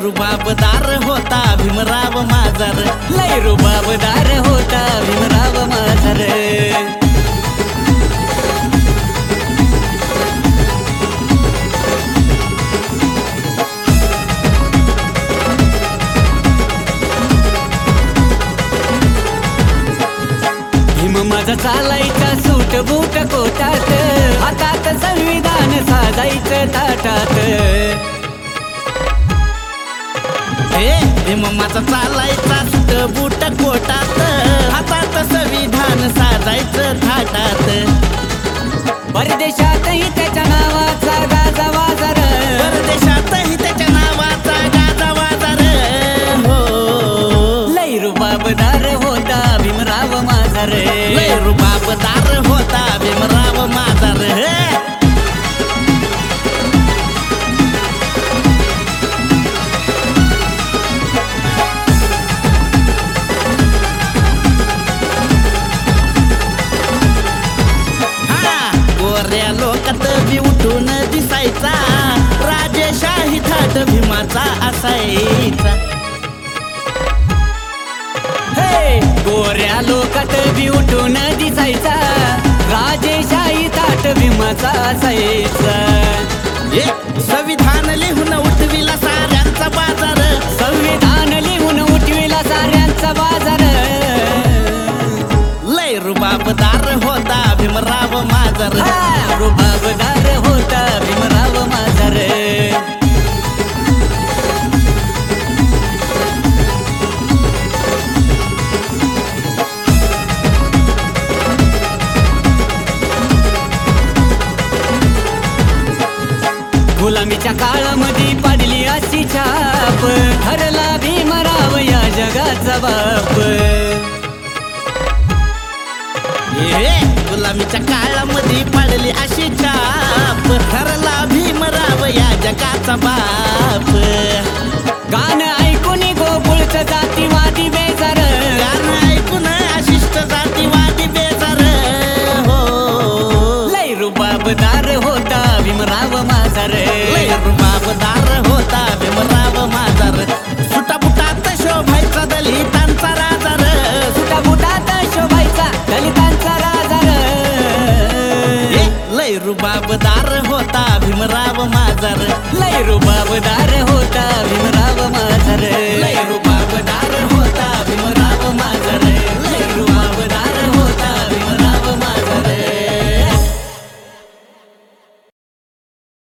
रुबाबदार होता भीमराव माझा रे, लय रुबाबदार होता भीमराव माझा रे. भीम माझा चालायचा सूट बूट कोटात, हातात संविधान साजायचं ताटात. भीम माझा चालायचा सूट बूट कोटात, हातात संविधान साजायचं थाटात. परदेशातही त्याच्या नावाचा गाजा वाजार, परदेशातही त्याच्या नावाचा गाजा वाजार. हो लय रुबाबदार होता भीमराव माझा रे, लय रुबाबदार होता भीमराव माझा रे. गोऱ्या लोकात बी उठून दिसायचा, राजेशाही थाट भीमाचा असायचा. हे गोऱ्या लोकात बी उठून दिसायचा, राजेशाही ताट भीमाचा असायचा. संविधान लिहून उठविला साऱ्यांचा बाजार, संविधान लिहून उठविला साऱ्यांचा बाजार. लय रुबाबदार होता भीमराव माझा रे, रुबाबदार होता भीमराव माझा रे. गुलामीच्या काळामध्ये पडली अशी छाप, ठरला भीमराव या जगाचा बाप. गुलामीच्या काळामध्ये पडली अशी छाप, ठरला भीमराव या जगाचा बाप. गाणं ऐकून गोकुळचं जातीवादी बेजार, गाणं ऐकून अशिष्ट जातीवादी बेजार. हो लय रुबाबदार होता भीमराव माझा रे, लय रुबाबदार होता भीमराव माझा रे. सुटाबुटात शोभायचा दलितांचा राजा रे, सुटाबुटात शोभायचा दलितांचा राजा रे. लय रुबाबदार होता भीमराव माझा रे, लय रुबाबदार